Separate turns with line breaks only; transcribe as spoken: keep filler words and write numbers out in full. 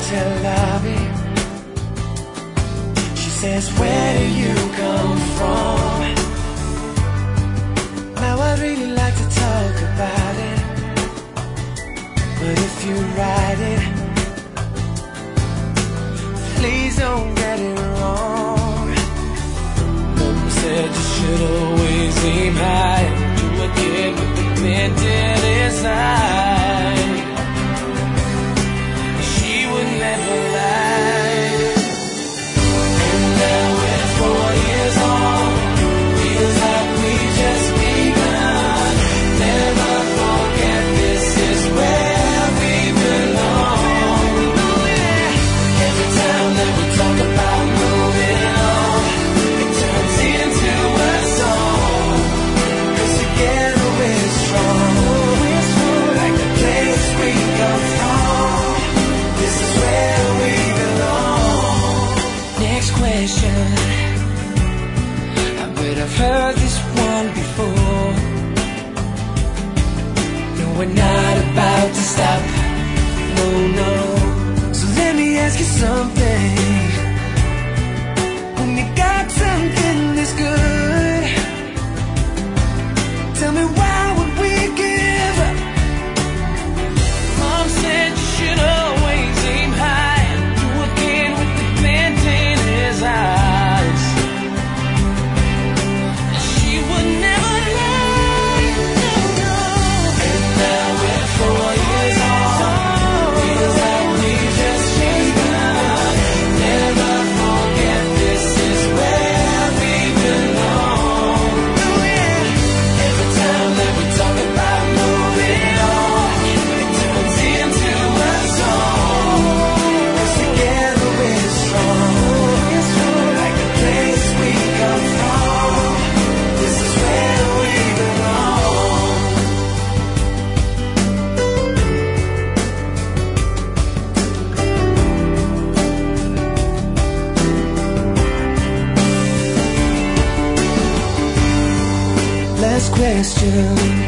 hotel lobby. She says, where do you come from? Now I'd really like to talk about it, but if you write it, please don't get it wrong. Mom said you should always aim high. Do a kid with the glint in his eye. She would never lie. And now we're four years on. Feels like we just begun. Never forget this is where we belong. Every time that we talk about moving on, it turns into a song. 'Cause together we're strong. Like the place we come from, this is where we belong. Next question. I bet I've heard this one before. No, we're not about to stop. No, no. So let me ask you something. When you got something this good, tell me why would we give up? Mom said you should always aim high. Do a kid with the glint in his eyes. She would never lie. No, no. And now we're four years on. Feels like we just begun. Never forget this is where we belong. Oh yeah. Every time that we talk about moving on, it turns into a song. 'Cause together we're strong. Like the place we come from, this is where we belong. Last question.